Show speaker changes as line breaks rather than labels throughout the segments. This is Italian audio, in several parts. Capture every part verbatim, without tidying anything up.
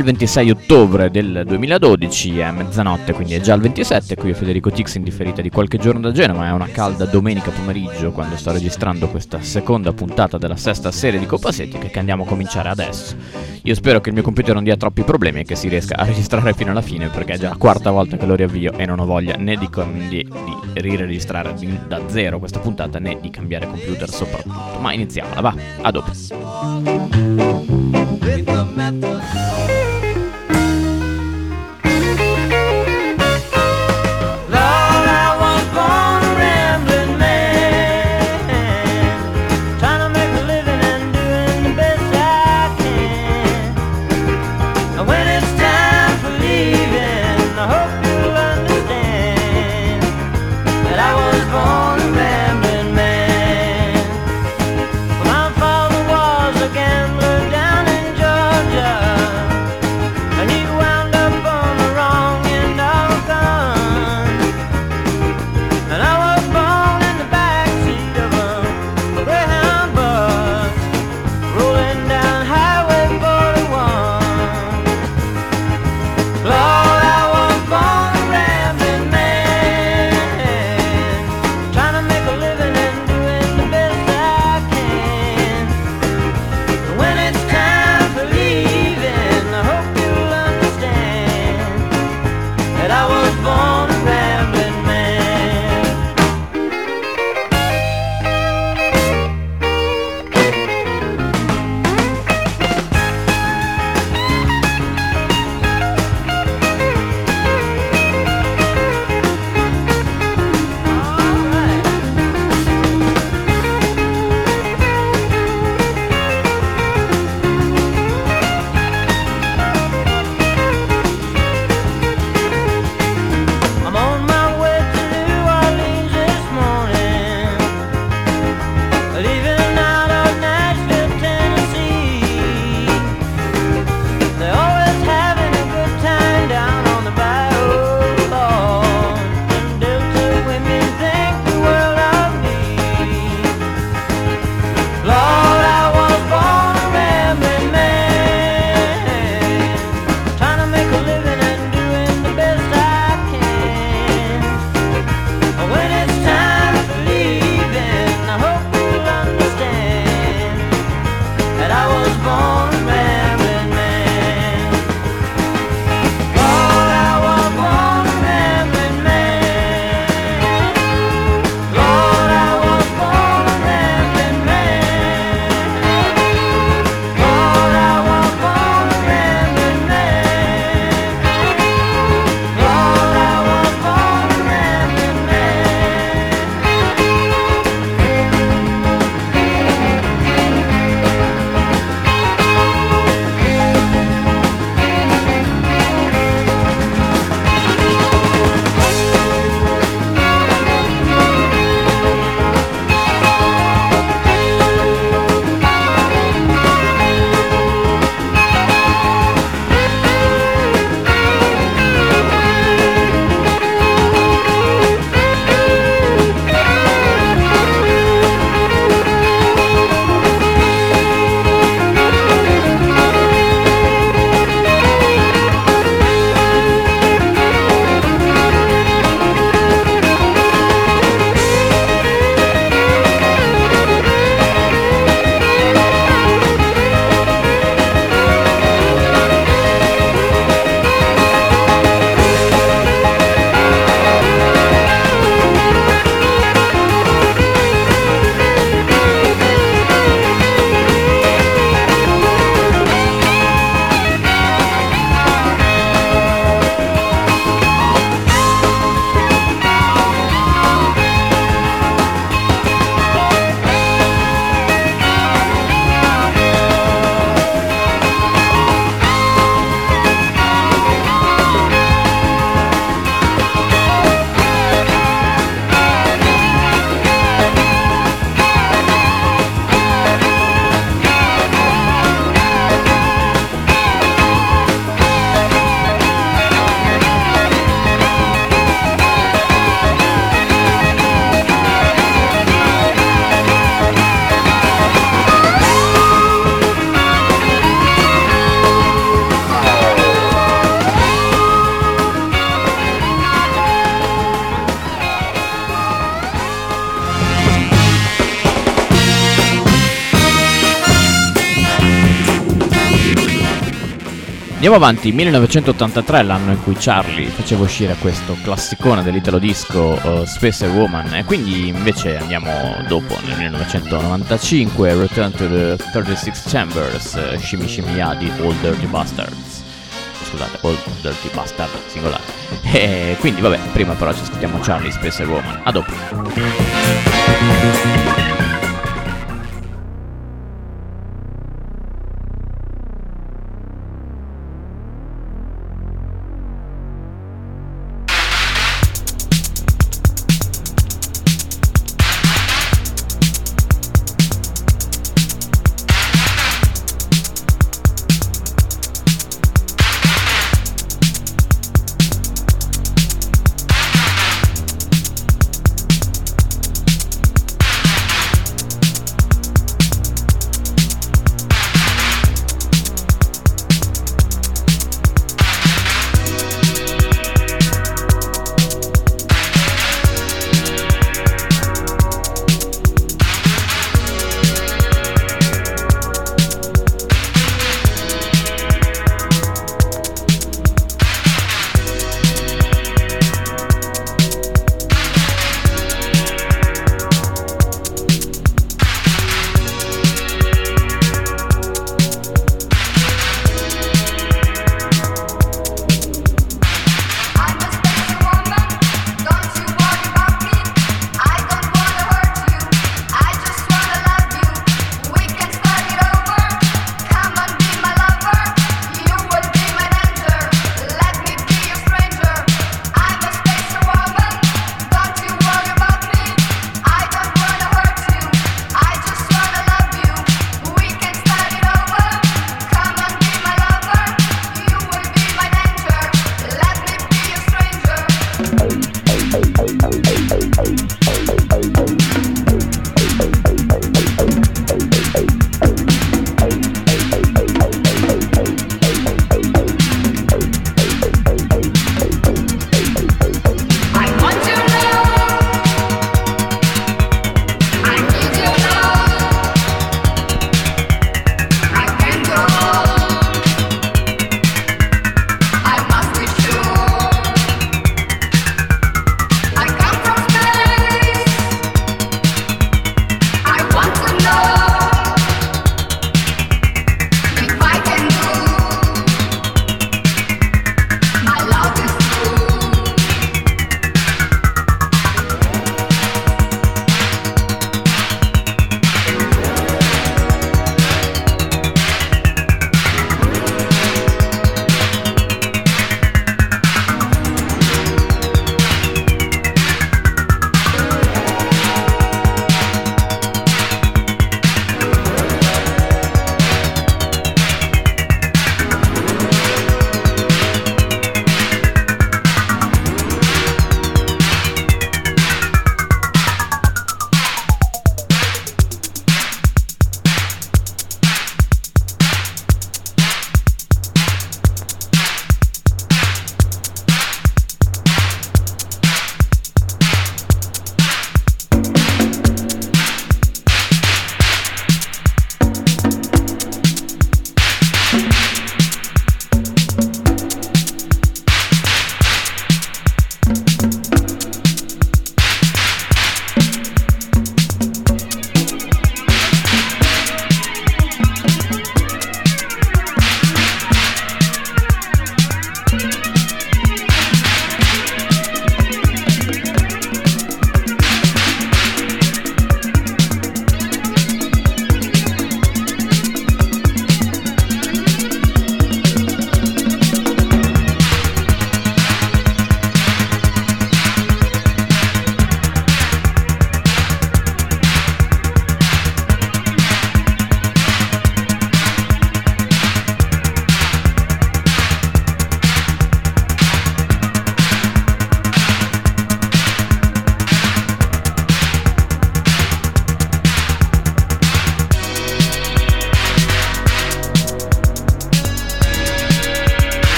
il ventisei ottobre del duemiladodici, è mezzanotte, quindi è già il ventisette. Qui è Federico Tix in differita di qualche giorno da Genova. È una calda domenica pomeriggio quando sto registrando questa seconda puntata della sesta serie di Coppa Settica, che andiamo a cominciare adesso. Io spero che il mio computer non dia troppi problemi e che si riesca a registrare fino alla fine, perché è già la quarta volta che lo riavvio e non ho voglia né di, di, di riregistrare da zero questa puntata né di cambiare computer soprattutto. Ma iniziamola, va, a dopo.
Georgia.
Andiamo avanti, millenovecentottantatré, l'anno in cui Charlie faceva uscire questo classicone dell'italo disco uh, Spacer Woman, e quindi invece andiamo dopo, nel millenovecentonovantacinque, Return to the thirty-six Chambers, uh, Shimmy Shimmy Ya di All Dirty Bastards. Scusate, All Dirty Bastard, singolare. E quindi vabbè, prima però ci ascoltiamo Charlie, Spacer Woman. A dopo.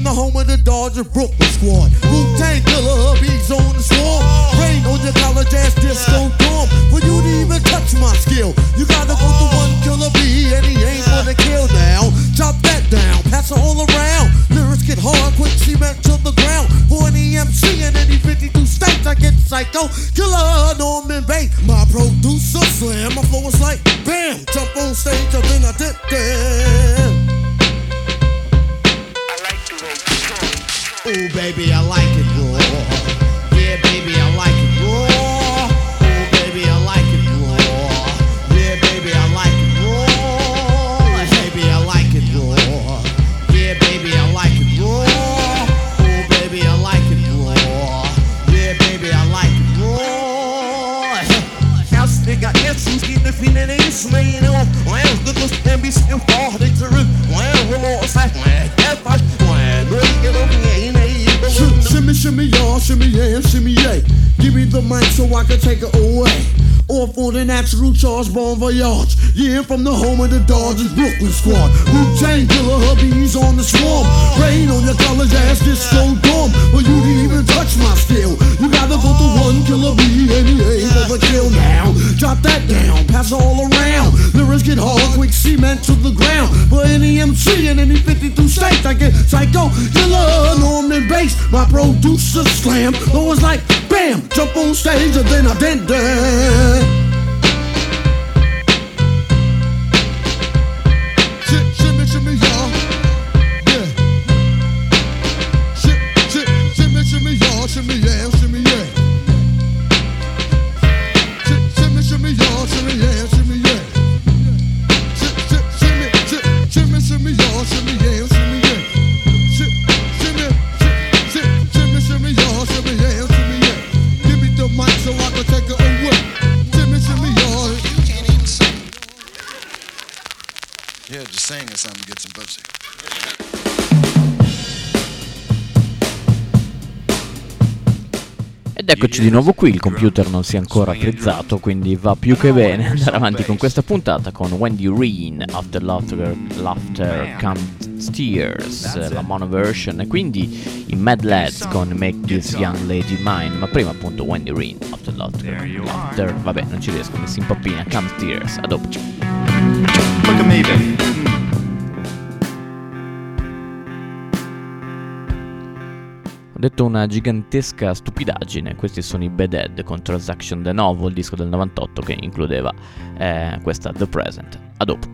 the home of the Dodger Brooklyn squad. Wu-Tang Killer, bees on the swarm. Rain on your college ass disco dorm. For you to even touch my skill, you gotta go to one killer bee, and he ain't gonna kill now. Chop that down, pass it all around. Lyrics get hard, quick cement to the ground. For any M C in any fifty-two states, I get psycho. Killer, Norman Bates, my producer slam. My flow is like bam, jump on stage, and then I did that. Ooh, baby, I like it raw. Yeah, baby, I like it raw. Ooh, baby, I like it raw. Yeah, baby, I like it raw. Baby, I like it raw. Yeah, baby, I like it raw. Ooh, baby, I like it raw. Yeah, baby, I like it raw. House nigga, essence, get the feeling is made off. Well, look at them be still far, they turn. Well, we're all side, well, that's fine. Well, look at them, ain't shimmy, shimmy, y'all, shimmy, yeah, shimmy, yeah. Give me the mic so I can take it away. Or for the natural charge, bon voyage. Yeah, from the home of the Dodgers Brooklyn squad. Wu-Tang Killer, hubbies on the swarm. Rain on your college ass disco dorm. For you to even touch my skill, you gotta go to one killer bee, and he ain't gonna kill now. Jot that down, pass it all around. Lyrics get hard, quick cement to the ground. For any M C in any fifty-two states, I get psycho killer, Norman Bates. My producer slam, always like bam, jump on stage and then I did that. Shit, shimmy, shimmy, y'all, yeah. Shit, shit, shimmy, shimmy, y'all, shimmy, yeah, shimmy, yeah. Shit, shimmy, shimmy, y'all, shimmy, yeah, shimmy, yeah. Shit, shit, shimmy, shit, shimmy, shimmy, y'all, shimmy, yeah, shimmy, yeah. Shit, shimmy, shit, shit, shimmy, shimmy, y'all, shimmy, yeah, shimmy, yeah. Give me the mic so I can take it away. Shimmy, shimmy, y'all.
You can't even sing. Yeah, just sing or something, get some pussy.
Ed eccoci di nuovo qui, il computer non si è ancora frizzato, quindi va più che bene andare avanti con questa puntata con Wendy Reen, After Laughter, Laughter Comes Tears, la mono version, e quindi i Mad Lads con Make This Young Lady Mine, ma prima appunto Wendy Reen, After Laughter, Laughter, vabbè non ci riesco, mi si impappina, Comes Tears, a dopo.
Look at me, baby.
Ho detto una gigantesca stupidaggine, questi sono i Bad Head con Transaction De Novo, il disco del novantotto che includeva eh, questa The Present. A dopo.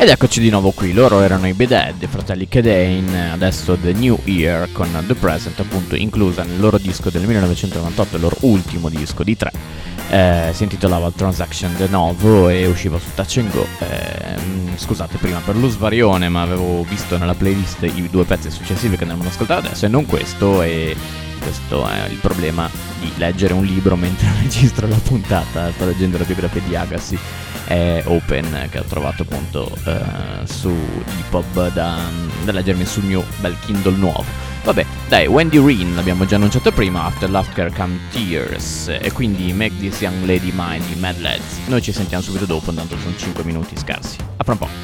Ed eccoci di nuovo qui, loro erano i Bedhead, i fratelli Kedane, adesso The New Year con The Present, appunto inclusa nel loro disco del millenovecentonovantotto, il loro ultimo disco di tre. Eh, si intitolava Transaction de Novo e usciva su Touch and Go. Eh, scusate prima per lo svarione, ma avevo visto nella playlist i due pezzi successivi che andavamo ad ascoltare adesso e non questo, e questo è il problema di leggere un libro mentre registro la puntata. Sto leggendo la biografia di Agassi e Open, che ho trovato appunto eh, su EPUB da, da leggermi sul mio bel Kindle nuovo. Vabbè, dai, Wendy Reen l'abbiamo già annunciato prima, After Laughter Come Tears, e quindi Make This Young Lady Mine di Mad Lads. Noi ci sentiamo subito dopo, intanto sono cinque minuti scarsi. A fra un po'.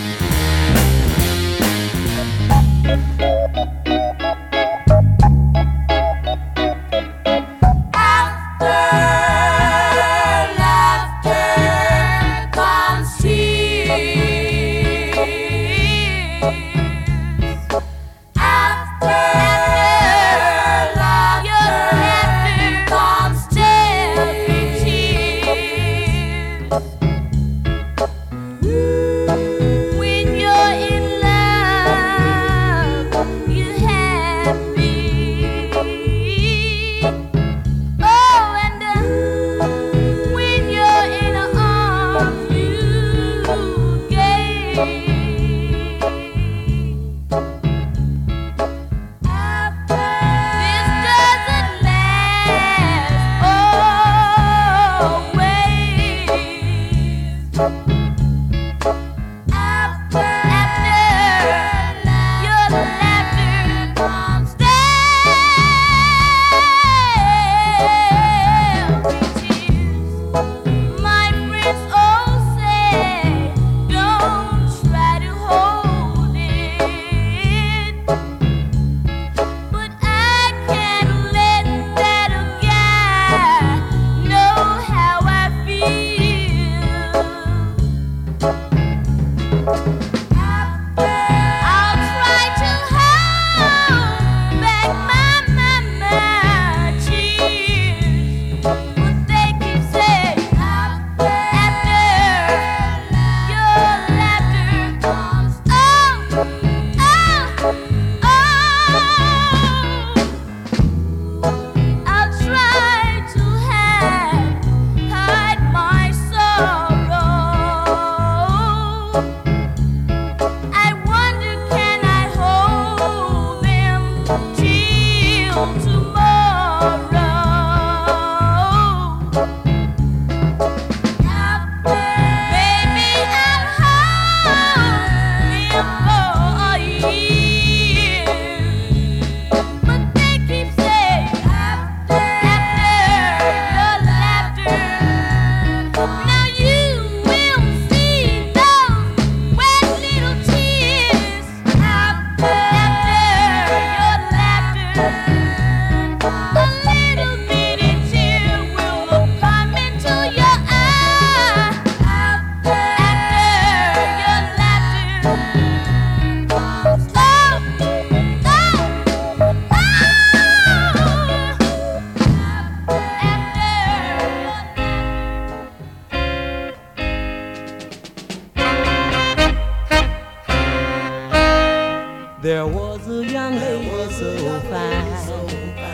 There was a young lady so fine.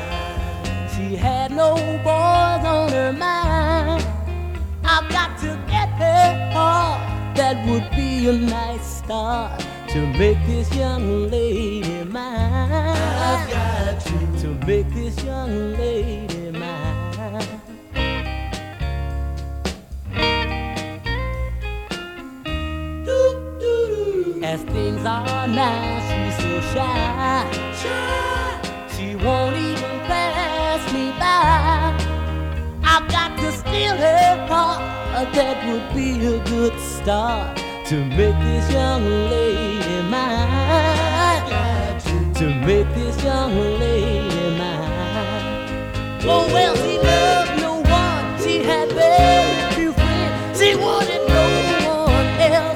She had no boys on her mind. I've got to get her heart. That would be a nice start to make this young lady mine. I've got to, to make this young lady mine. As things are now, she's so shy. shy. She won't even pass me by. I've got to steal her heart. That would be a good start to make this young lady mine. To, to make this young lady mine. Oh well, she loved no one. She had very few friends. She wanted no one else.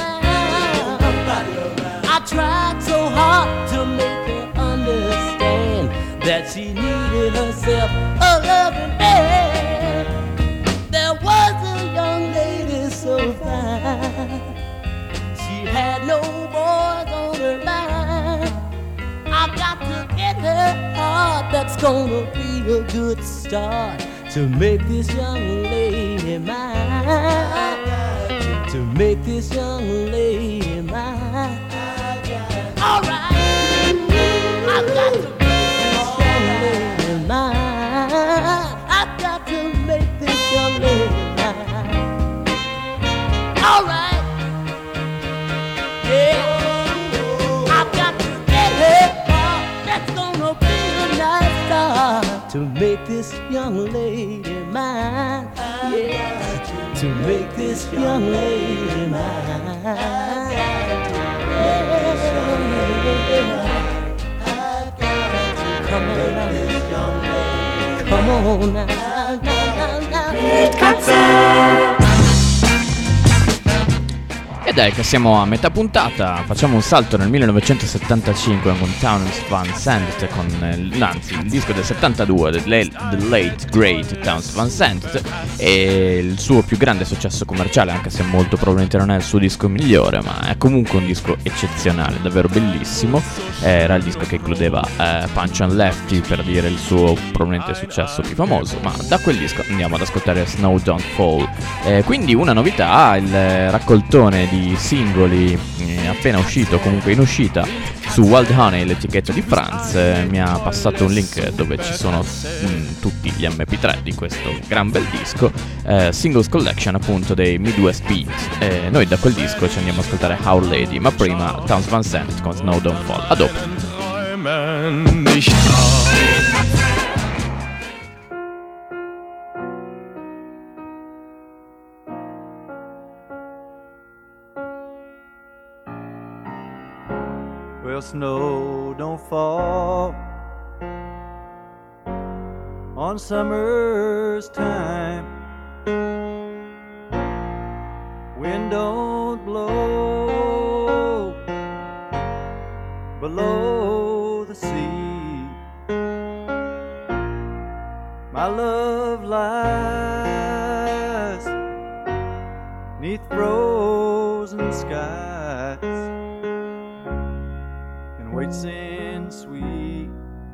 I tried so hard to make her understand that she needed herself a loving man. There was a young lady so fine. She That's gonna be a good start to make this young lady mine. To make this young lady mine. All right, I've got to make this young lady mine. I've got to make this young lady mine. All right, yeah, I've got to get her. That's gonna be a nice start to make this young lady mine. Yeah, to make this young lady mine. Come on now, come on now, now, now, now.
E dai che siamo a metà puntata, facciamo un salto nel millenovecentosettantacinque con Townes Van Zandt, con, eh, anzi il disco del settantadue, The Late, The Late Great Townes Van Zandt, e il suo più grande successo commerciale, anche se molto probabilmente non è il suo disco migliore, ma è comunque un disco eccezionale, davvero bellissimo. Era il disco che includeva eh, Punch and Lefty, per dire il suo probabilmente successo più famoso, ma da quel disco andiamo ad ascoltare Snow Don't Fall. Eh, quindi una novità, il eh, raccoltone di singoli eh, appena uscito, comunque in uscita, su Wild Honey, l'etichetta di Franz, eh, mi ha passato un link dove ci sono mm, tutti gli M P tre di questo gran bel disco, eh, Singles Collection appunto dei Midwest Beat. Eh, noi da quel disco ci andiamo ad ascoltare Our Lady, ma prima Townes Van Zandt con Snow Don't Fall. A dopo.
Well, snow don't fall on summer's time. Wind don't blow below the sea. My love lies 'neath frozen skies and waits in sweet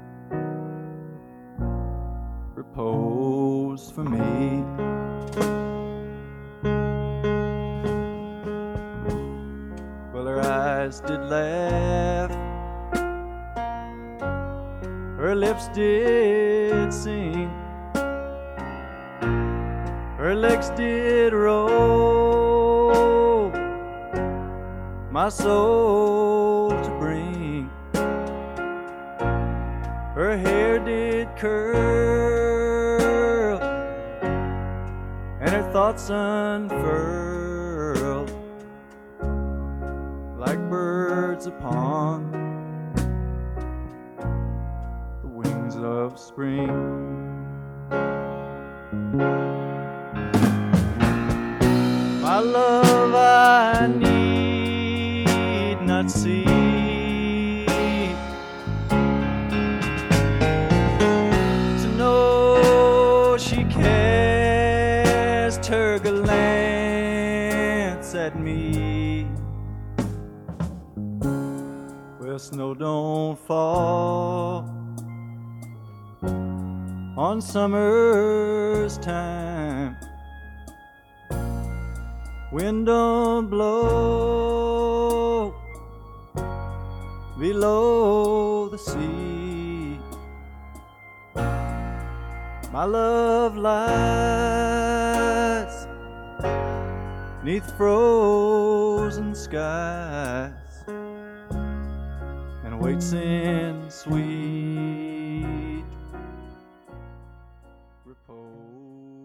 repose for me. Well, her eyes did laugh, her lips did sing, her legs did roll, my soul to bring. Her hair did curl, and her thoughts unfurled like birds upon the wings of spring. My love I need not see, to know she cast her glance at me. Well, snow don't fall on summer's time. Wind don't blow below the sea. My love lies 'neath frozen skies and waits in sweet repose.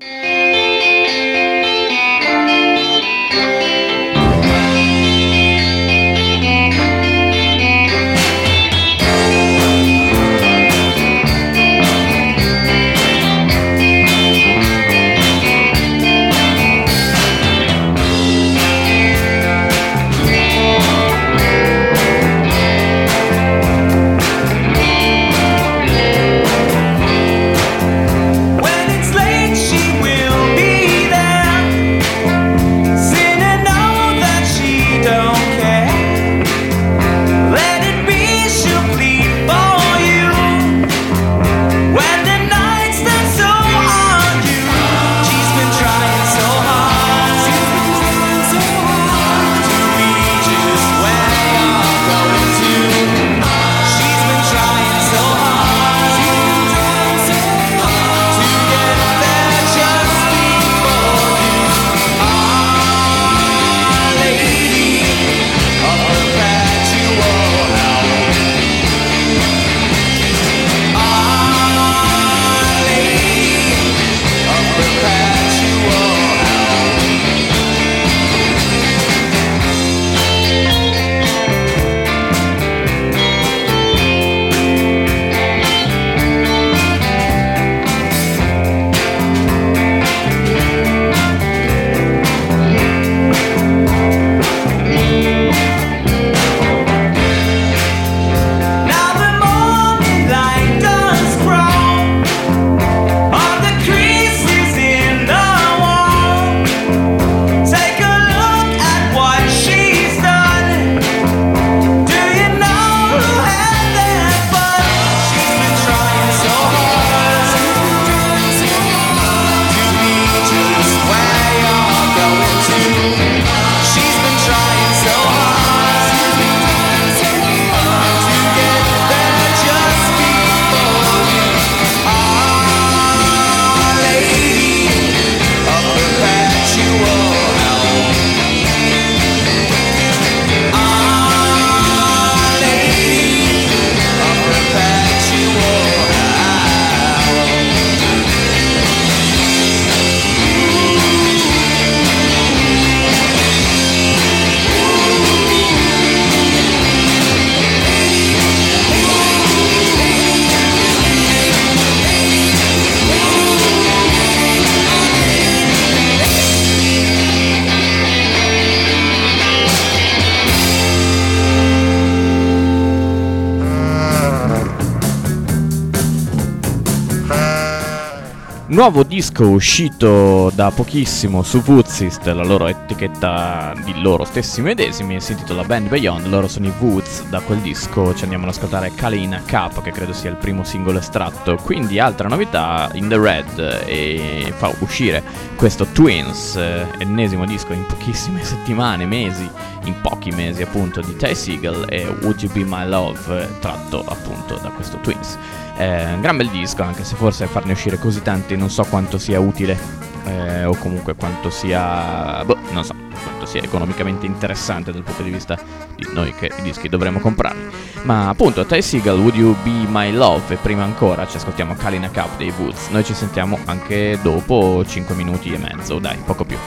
Nuovo disco uscito da pochissimo su Woodsist, la loro etichetta di loro stessi medesimi, si intitola Band Beyond, loro sono i Woods. Da quel disco ci andiamo ad ascoltare Kalina Cup, che credo sia il primo singolo estratto. Quindi altra novità, In The Red, e fa uscire questo Twins, eh, ennesimo disco in pochissime settimane, mesi, in pochi mesi appunto, di Ty Segall, e Would You Be My Love, eh, tratto appunto da questo Twins. Eh, un gran bel disco, anche se forse farne uscire così tanti non so quanto sia utile, eh, o comunque quanto sia, boh, non so, quanto sia economicamente interessante dal punto di vista di noi che i dischi dovremmo comprarli. Ma appunto, Ty Segall, Would You Be My Love, e prima ancora ci ascoltiamo Kalina Cup dei Woods. Noi ci sentiamo anche dopo cinque minuti e mezzo, dai, poco più.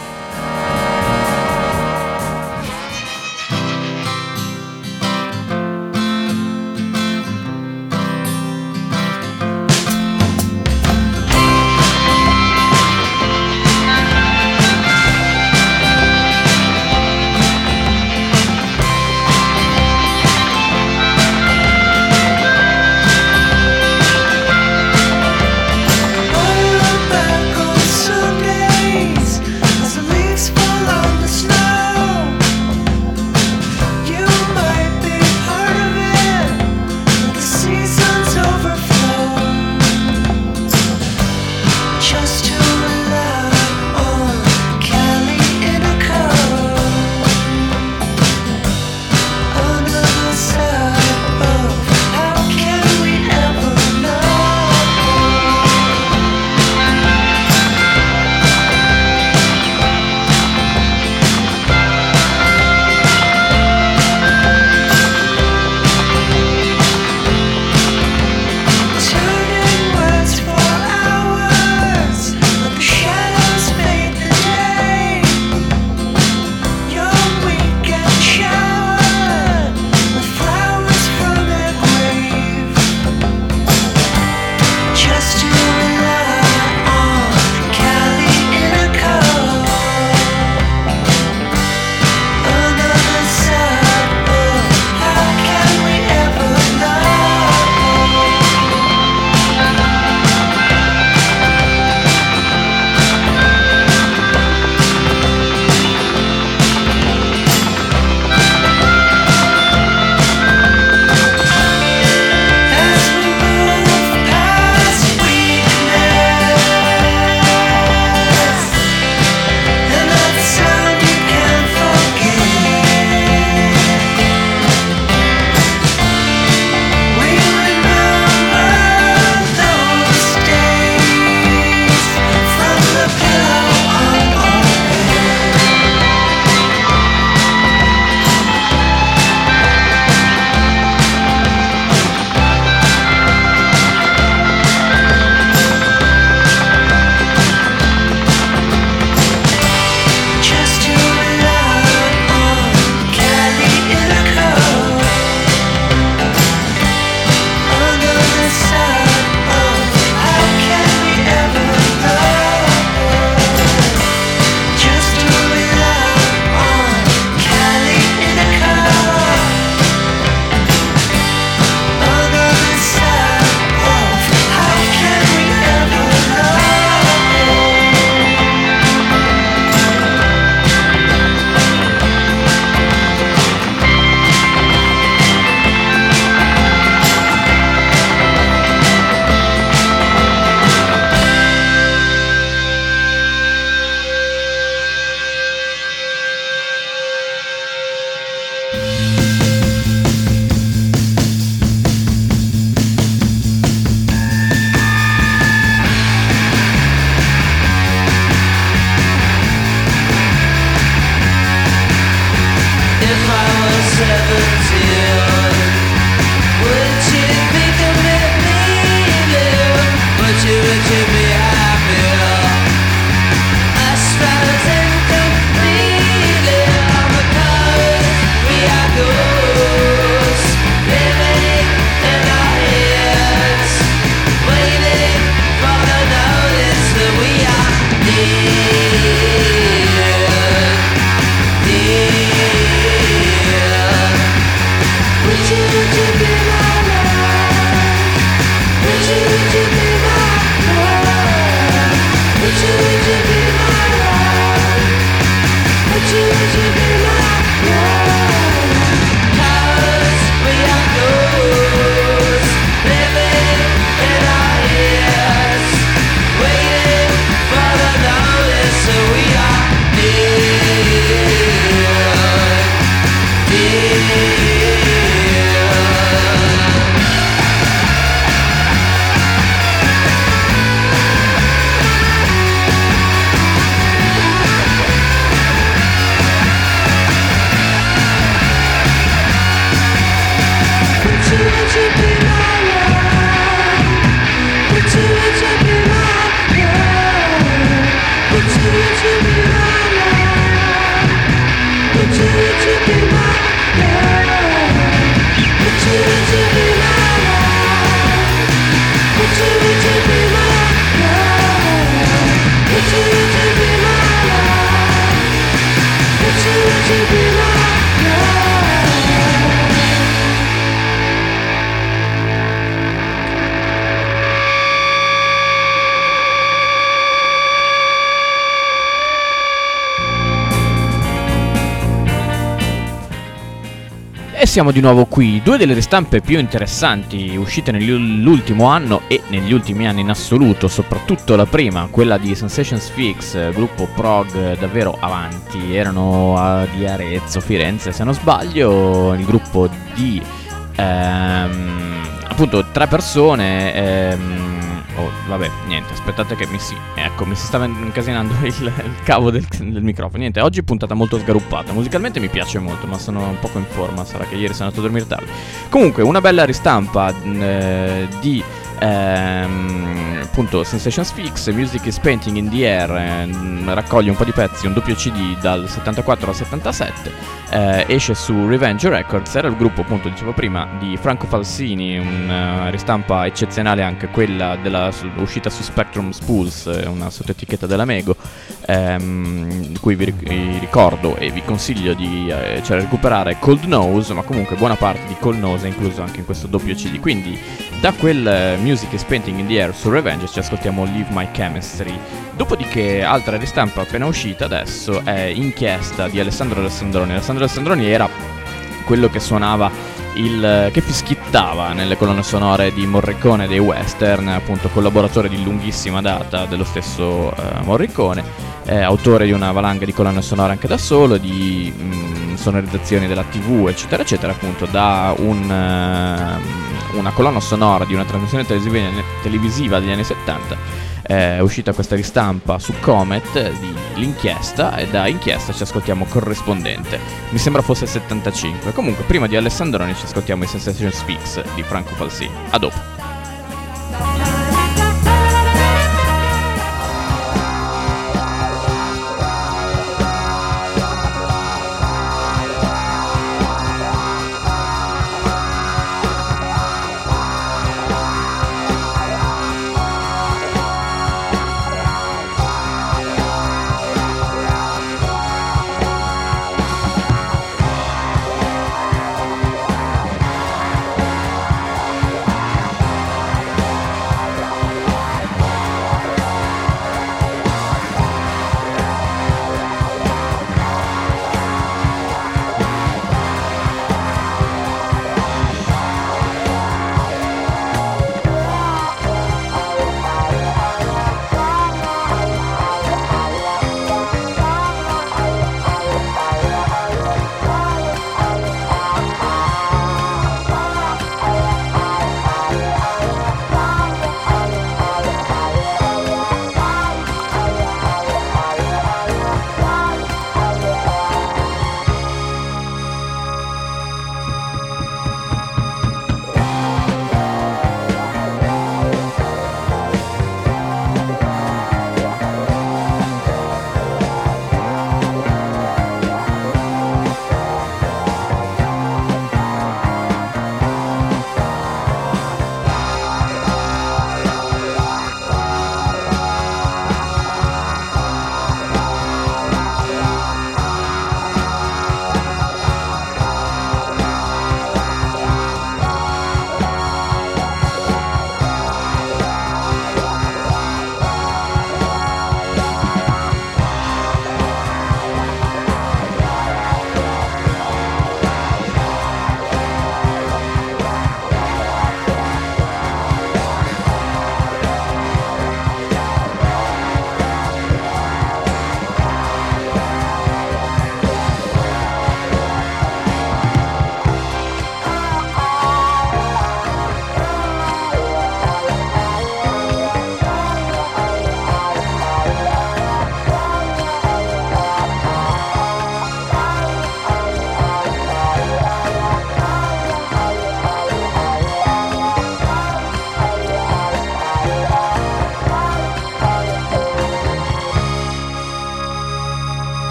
siamo di nuovo qui. Due delle ristampe più interessanti uscite nell'ultimo anno e negli ultimi anni in assoluto, soprattutto la prima, quella di Sensations Fix, gruppo prog davvero avanti, erano a, di Arezzo, Firenze se non sbaglio, il gruppo di ehm, appunto tre persone. Ehm, Oh, vabbè, niente, aspettate che mi si... Ecco, mi si stava incasinando il, il cavo del, del microfono. Niente, oggi puntata molto sgaruppata. Musicalmente mi piace molto, ma sono un poco in forma. Sarà che ieri sono andato a dormire tardi. Comunque, una bella ristampa eh, di... Ehm, appunto Sensations Fix, Music is Painting in the Air, ehm, raccoglie un po' di pezzi, un doppio C D dal settantaquattro al settantasette, eh, esce su Revenge Records, era il gruppo appunto dicevo prima di Franco Falsini, una uh, ristampa eccezionale anche quella della su, uscita su Spectrum Spools, una sottoetichetta della Mego, ehm, di cui vi, ric- vi ricordo e vi consiglio di eh, cioè, recuperare Cold Nose, ma comunque buona parte di Cold Nose è incluso anche in questo doppio C D, quindi da quel eh, Music is Painting in the Air su Revenge ci ascoltiamo Leave My Chemistry. Dopodiché altra ristampa appena uscita adesso è Inchiesta di Alessandro Alessandroni. Alessandro Alessandroni era quello che suonava il che fischittava nelle colonne sonore di Morricone dei western, appunto collaboratore di lunghissima data dello stesso eh, Morricone, eh, autore di una valanga di colonne sonore anche da solo, di mh, sonorizzazioni della tivù eccetera eccetera, appunto da un uh, una colonna sonora di una trasmissione televisiva, televisiva degli anni settanta. È uscita questa ristampa su Comet di L'Inchiesta, e da Inchiesta ci ascoltiamo Corrispondente, mi sembra fosse il settantacinque. Comunque prima di Alessandroni ci ascoltiamo i Sensations Fix di Franco Falsini. A dopo.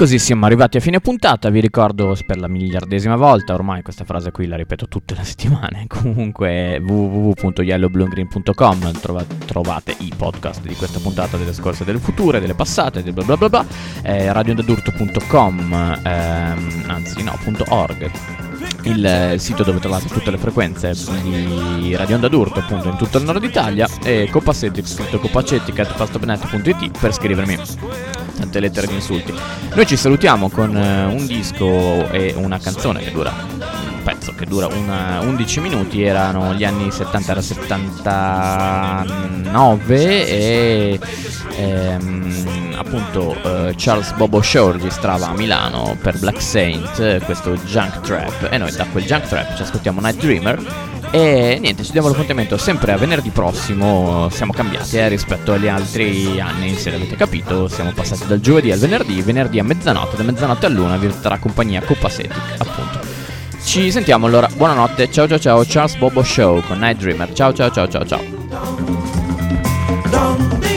così siamo arrivati a fine puntata, vi ricordo per la miliardesima volta, ormai questa frase qui la ripeto tutte le settimane, comunque w w w punto yellow blue green punto com trova- trovate i podcast di questa puntata, delle scorse, delle future, delle passate, bla bla bla bla, eh, radio onda d'urto punto com, ehm, anzi no, punto .org, il sito dove trovate tutte le frequenze di Radio Onda d'Urto appunto in tutto il nord Italia, e Copacetic, scritto copacetic at fastobnet punto it per scrivermi tante lettere di insulti. Noi ci salutiamo con uh, un disco e una canzone che dura un pezzo che dura una, undici minuti, erano gli anni settanta, era settantanove e ehm, appunto uh, Charles Bobo Show registrava a Milano per Black Saint questo Junk Trap, e noi da quel Junk Trap ci ascoltiamo Night Dreamer. E niente, ci diamo l'appuntamento sempre a venerdì prossimo. Siamo cambiati eh, rispetto agli altri anni, se l'avete capito. Siamo passati dal giovedì al venerdì, venerdì a mezzanotte, da mezzanotte all'una vi terrà compagnia Copacetic, appunto. Ci sentiamo allora, buonanotte, ciao ciao ciao, Charles Bobo Show con Night Dreamer. Ciao ciao ciao ciao ciao.